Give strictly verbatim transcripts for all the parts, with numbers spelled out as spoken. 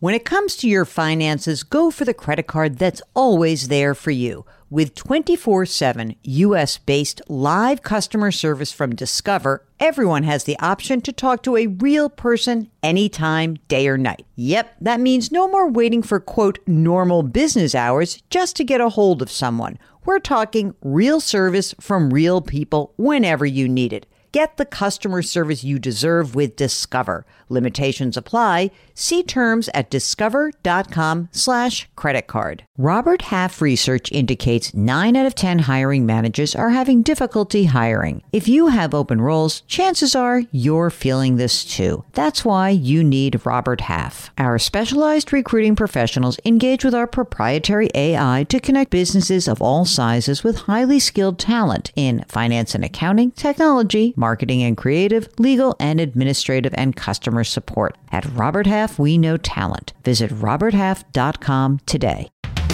When it comes to your finances, go for the credit card that's always there for you. With twenty-four seven U S-based live customer service from Discover, everyone has the option to talk to a real person anytime, day or night. Yep, that means no more waiting for, quote, normal business hours just to get a hold of someone. We're talking real service from real people whenever you need it. Get the customer service you deserve with Discover. Limitations apply. See terms at discover.com slash credit card. Robert Half research indicates nine out of ten hiring managers are having difficulty hiring. If you have open roles, chances are you're feeling this too. That's why you need Robert Half. Our specialized recruiting professionals engage with our proprietary A I to connect businesses of all sizes with highly skilled talent in finance and accounting, technology, marketing and creative, legal and administrative, and customer support. At Robert Half, we know talent. Visit robert half dot com today.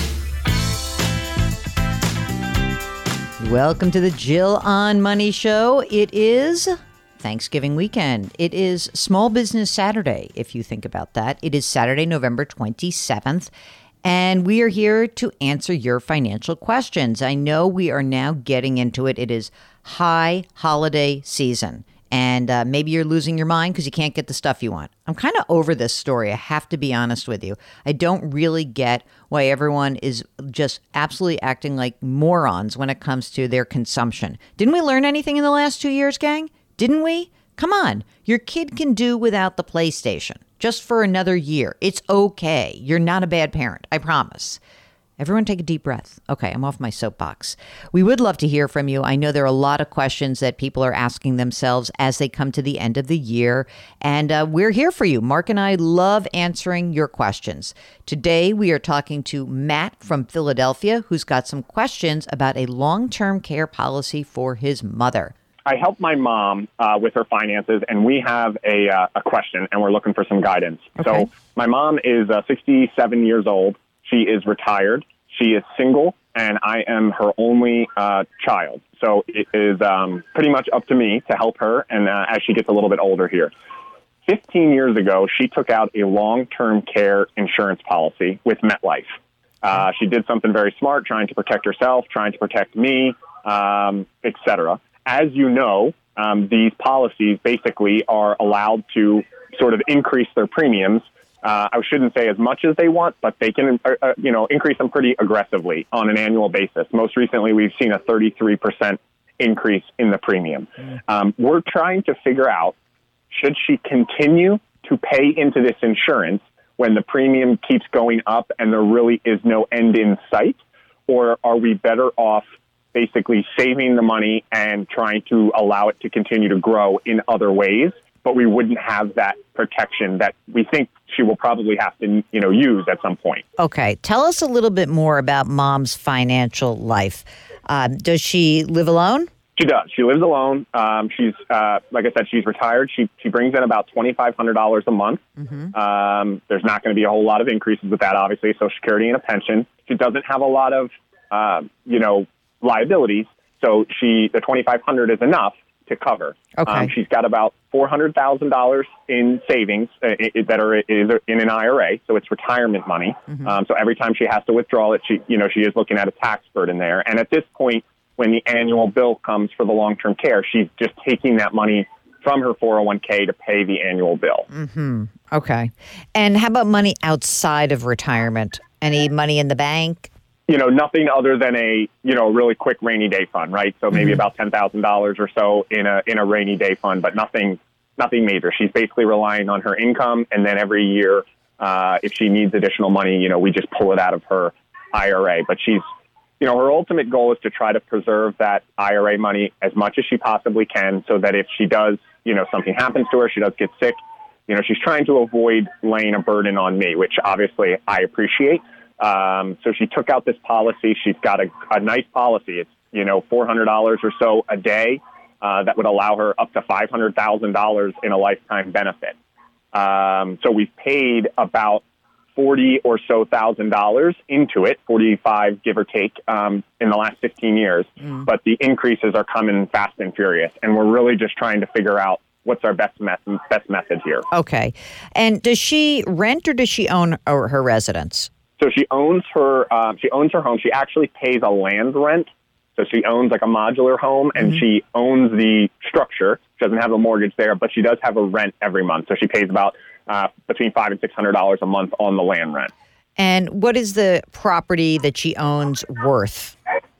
Welcome to the Jill on Money Show. It is Thanksgiving weekend. It is Small Business Saturday, if you think about that. It is Saturday, November twenty-seventh. And we are here to answer your financial questions. I know we are now getting into it. It is high holiday season. And uh, maybe you're losing your mind because you can't get the stuff you want. I'm kind of over this story. I have to be honest with you. I don't really get why everyone is just absolutely acting like morons when it comes to their consumption. Didn't we learn anything in the last two years, gang? Didn't we? Come on. Your kid can do without the PlayStation just for another year. It's okay. You're not a bad parent. I promise. Everyone take a deep breath. Okay, I'm off my soapbox. We would love to hear from you. I know there are a lot of questions that people are asking themselves as they come to the end of the year, and uh, we're here for you. Mark and I love answering your questions. Today, we are talking to Matt from Philadelphia, who's got some questions about a long-term care policy for his mother. I help my mom uh, with her finances, and we have a, uh, a question, and we're looking for some guidance. Okay. So my mom is uh, sixty-seven years old. She is retired. She is single, and I am her only uh, child. So it is um, pretty much up to me to help her, and uh, as she gets a little bit older here. fifteen years ago, she took out a long-term care insurance policy with MetLife. Uh, she did something very smart, trying to protect herself, trying to protect me, um, et cetera. As you know, um, these policies basically are allowed to sort of increase their premiums. Uh, I shouldn't say as much as they want, but they can, uh, uh, you know, increase them pretty aggressively on an annual basis. Most recently, we've seen a thirty-three percent increase in the premium. Mm. Um, we're trying to figure out, should she continue to pay into this insurance when the premium keeps going up and there really is no end in sight? Or are we better off basically saving the money and trying to allow it to continue to grow in other ways, but we wouldn't have that protection that we think she will probably have to, you know, use at some point. Okay. Tell us a little bit more about Mom's financial life. Um, does she live alone? She does. She lives alone. Um, she's, uh, like I said, she's retired. She she brings in about twenty-five hundred dollars a month. Mm-hmm. Um, there's not going to be a whole lot of increases with that, obviously, Social Security and a pension. She doesn't have a lot of, uh, you know, liabilities. So she the twenty-five hundred dollars is enough to cover. Okay. Um, she's got about four hundred thousand dollars in savings uh, it, that are is in an I R A, so it's retirement money. Mm-hmm. Um, so every time she has to withdraw it, she you know she is looking at a tax burden there. And at this point, when the annual bill comes for the long-term care, she's just taking that money from her four oh one k to pay the annual bill. Mm-hmm. Okay. And how about money outside of retirement? Any money in the bank? You know, nothing other than a, you know, really quick rainy day fund, right? So maybe mm-hmm. about ten thousand dollars or so in a in a rainy day fund, but nothing nothing major. She's basically relying on her income, and then every year, uh, if she needs additional money, you know, we just pull it out of her I R A. But she's, you know, her ultimate goal is to try to preserve that I R A money as much as she possibly can so that if she does, you know, something happens to her, she does get sick, you know, she's trying to avoid laying a burden on me, which obviously I appreciate. Um, so she took out this policy. She's got a, a nice policy. It's, you know, four hundred dollars or so a day. Uh, that would allow her up to five hundred thousand dollars in a lifetime benefit. Um, so we've paid about forty or so thousand dollars into it, forty-five give or take, um, in the last fifteen years. Mm. But the increases are coming fast and furious. And we're really just trying to figure out what's our best me- best method here. Okay. And does she rent or does she own or her residence? So she owns her uh, she owns her home. She actually pays a land rent. So she owns like a modular home, and mm-hmm. she owns the structure. She doesn't have a mortgage there, but she does have a rent every month. So she pays about uh, between five and six hundred dollars a month on the land rent. And what is the property that she owns worth?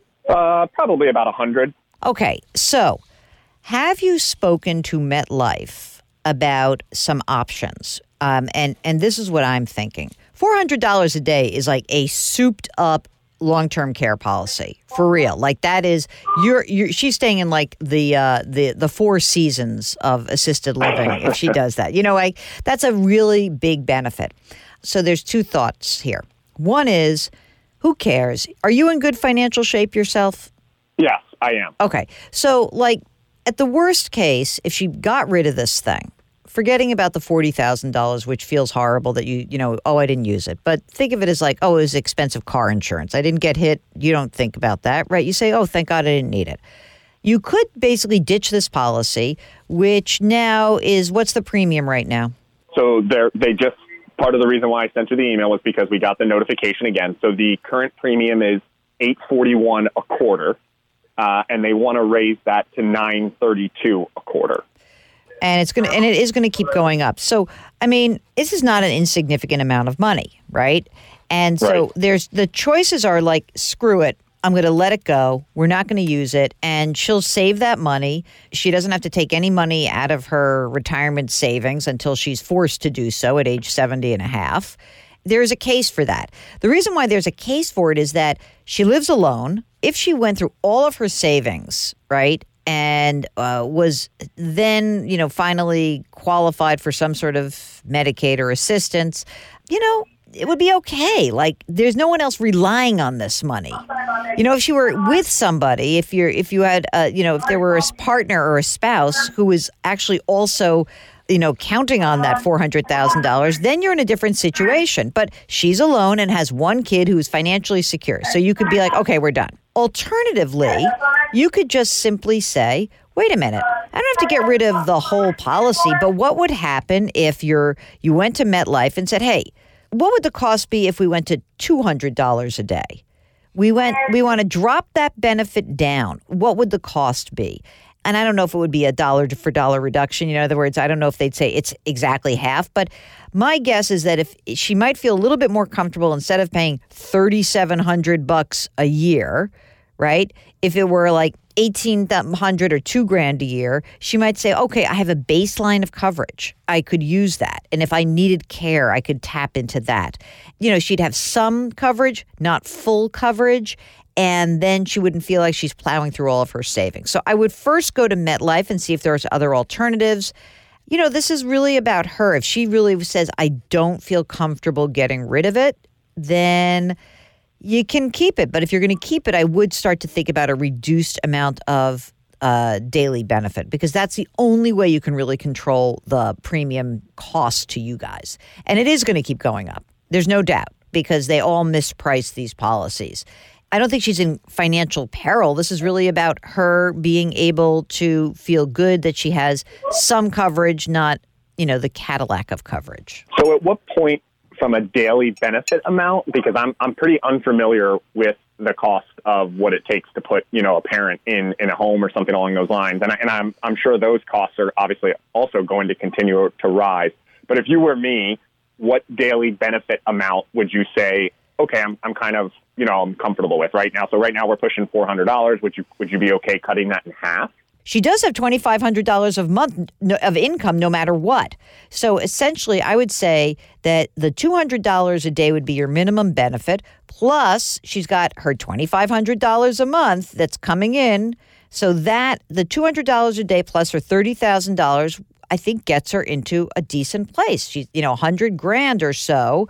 Uh, probably about a hundred. Okay, so have you spoken to MetLife about some options? Um, and and this is what I'm thinking: four hundred dollars a day is like a souped-up long-term care policy for real. Like that is you're, you're she's staying in like the uh, the the Four Seasons of assisted living if she does that. You know, like that's a really big benefit. So there's two thoughts here. One is, who cares? Are you in good financial shape yourself? Yes, I am. Okay. So like at the worst case, if she got rid of this thing, forgetting about the forty thousand dollars, which feels horrible that you, you know, oh, I didn't use it. But think of it as like, oh, it was expensive car insurance. I didn't get hit. You don't think about that, right? You say, oh, thank God I didn't need it. You could basically ditch this policy, which now is, what's the premium right now? So they're, they just, part of the reason why I sent you the email was because we got the notification again. So the current premium is eight forty-one a quarter, uh, and they want to raise that to nine thirty-two a quarter. And it's going to, and it is going to keep going up. So, I mean, this is not an insignificant amount of money, right? And so right. there's the choices are like, screw it. I'm going to let it go. We're not going to use it. And she'll save that money. She doesn't have to take any money out of her retirement savings until she's forced to do so at age seventy and a half. There's a case for that. The reason why there's a case for it is that she lives alone. If she went through all of her savings, right, and uh, was then, you know, finally qualified for some sort of Medicaid or assistance, you know, it would be okay. Like, there's no one else relying on this money. You know, if she were with somebody, if you're, if you had, uh, you know, if there were a partner or a spouse who was actually also, you know, counting on that four hundred thousand dollars, then you're in a different situation. But she's alone and has one kid who's financially secure. So you could be like, okay, we're done. Alternatively, you could just simply say, wait a minute, I don't have to get rid of the whole policy, but what would happen if you're you went to MetLife and said, hey, what would the cost be if we went to two hundred dollars a day? We went. We want to drop that benefit down. What would the cost be? And I don't know if it would be a dollar for dollar reduction. You know, in other words, I don't know if they'd say it's exactly half. But my guess is that if she might feel a little bit more comfortable instead of paying thirty-seven hundred bucks a year, right? If it were like eighteen hundred or two grand a year, she might say, okay, I have a baseline of coverage. I could use that. And if I needed care, I could tap into that. You know, she'd have some coverage, not full coverage. And then she wouldn't feel like she's plowing through all of her savings. So I would first go to MetLife and see if there's other alternatives. You know, this is really about her. If she really says, I don't feel comfortable getting rid of it, then you can keep it. But if you're going to keep it, I would start to think about a reduced amount of uh, daily benefit, because that's the only way you can really control the premium cost to you guys. And it is going to keep going up. There's no doubt, because they all misprice these policies. I don't think she's in financial peril. This is really about her being able to feel good that she has some coverage, not, you know, the Cadillac of coverage. So at what point from a daily benefit amount, because I'm I'm pretty unfamiliar with the cost of what it takes to put, you know, a parent in, in a home or something along those lines. And, I, and I'm I'm sure those costs are obviously also going to continue to rise. But if you were me, what daily benefit amount would you say, okay, I'm I'm kind of, you know, I'm comfortable with right now? So right now we're pushing four hundred dollars. Would you would you be okay cutting that in half? She does have twenty-five hundred dollars of month of income no matter what. So essentially, I would say that the two hundred dollars a day would be your minimum benefit. Plus, she's got her twenty-five hundred dollars a month that's coming in. So that the two hundred dollars a day plus her thirty thousand dollars, I think, gets her into a decent place. She's, you know, one hundred grand or so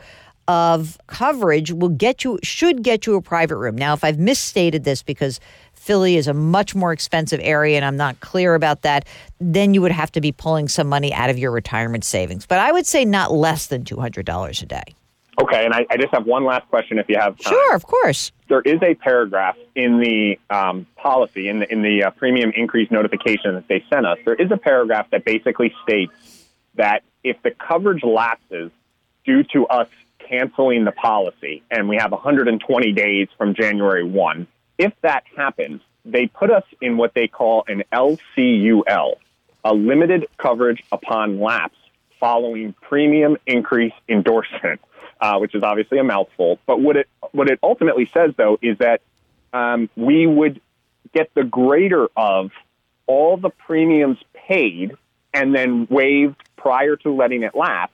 of coverage will get you, should get you a private room. Now, if I've misstated this because Philly is a much more expensive area and I'm not clear about that, then you would have to be pulling some money out of your retirement savings. But I would say not less than two hundred dollars a day. Okay, and I, I just have one last question if you have time. Sure, of course. There is a paragraph in the um, policy, in the, in the uh, premium increase notification that they sent us. There is a paragraph that basically states that if the coverage lapses due to us canceling the policy, and we have one hundred twenty days from January first, if that happens, they put us in what they call an L C U L, a limited coverage upon lapse following premium increase endorsement. Uh, which is obviously a mouthful. But what it what it ultimately says, though, is that um, we would get the greater of all the premiums paid and then waived prior to letting it lapse,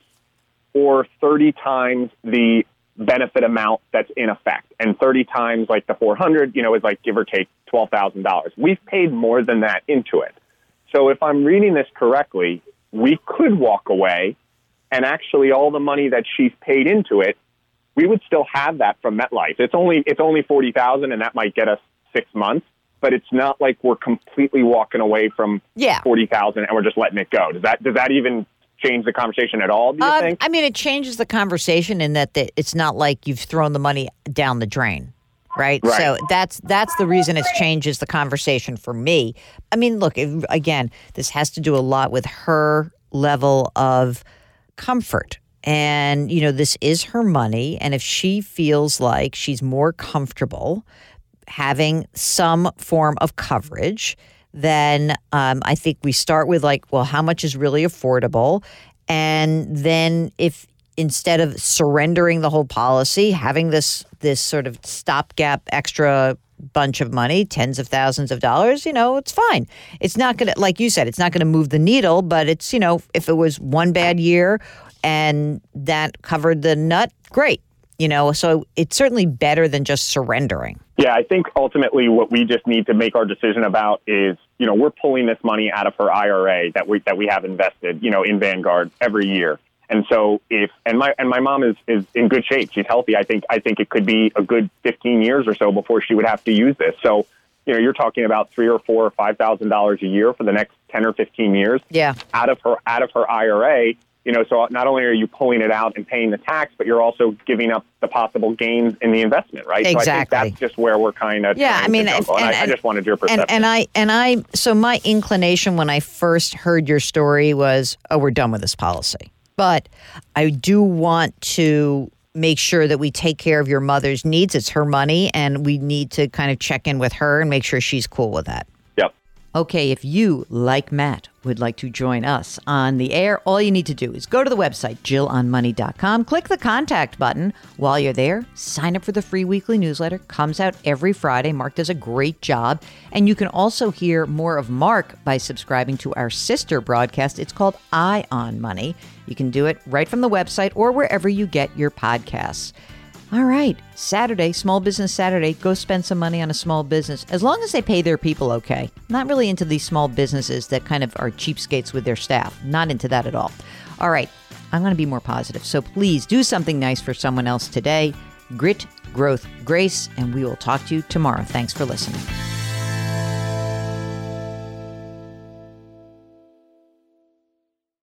or thirty times the benefit amount that's in effect. And thirty times, like the four hundred, you know, is like give or take twelve thousand dollars. We've paid more than that into it. So if I'm reading this correctly, we could walk away, and actually all the money that she's paid into it, we would still have that from MetLife. It's only it's only forty thousand dollars, and that might get us six months, but it's not like we're completely walking away from yeah. forty thousand dollars and we're just letting it go. Does that does that even change the conversation at all, do you um, think? I mean, it changes the conversation in that the, it's not like you've thrown the money down the drain. Right? Right. So that's that's the reason it changes the conversation for me. I mean, look, if, again, this has to do a lot with her level of comfort. And, you know, this is her money. And if she feels like she's more comfortable having some form of coverage, then um, I think we start with like, well, how much is really affordable? And then if instead of surrendering the whole policy, having this this sort of stopgap extra bunch of money, tens of thousands of dollars, you know, it's fine. It's not going to, like you said, it's not going to move the needle, but it's, you know, if it was one bad year and that covered the nut, great. You know, so it's certainly better than just surrendering. Yeah, I think ultimately what we just need to make our decision about is, you know, we're pulling this money out of her I R A that we that we have invested, you know, in Vanguard every year. And so if and my and my mom is, is in good shape. She's healthy. I think I think it could be a good fifteen years or so before she would have to use this. So, you know, you're talking about three or four or five thousand dollars a year for the next ten or fifteen years. Yeah. Out of her out of her I R A. You know, so not only are you pulling it out and paying the tax, but you're also giving up the possible gains in the investment, right? Exactly. So I think that's just where we're kind of yeah. I mean, if, and, and I, I just wanted your perception. And, and I and I so my inclination when I first heard your story was, oh, we're done with this policy. But I do want to make sure that we take care of your mother's needs. It's her money, and we need to kind of check in with her and make sure she's cool with that. Yep. Okay, if you, like Matt, would like to join us on the air, all you need to do is go to the website, jill on money dot com, click the contact button. While you're there, sign up for the free weekly newsletter. Comes out every Friday. Mark does a great job. And you can also hear more of Mark by subscribing to our sister broadcast. It's called Eye on Money. You can do it right from the website or wherever you get your podcasts. All right, Saturday, Small Business Saturday, go spend some money on a small business, as long as they pay their people okay. Not really into these small businesses that kind of are cheapskates with their staff. Not into that at all. All right, I'm going to be more positive, so please do something nice for someone else today. Grit, growth, grace, and we will talk to you tomorrow. Thanks for listening.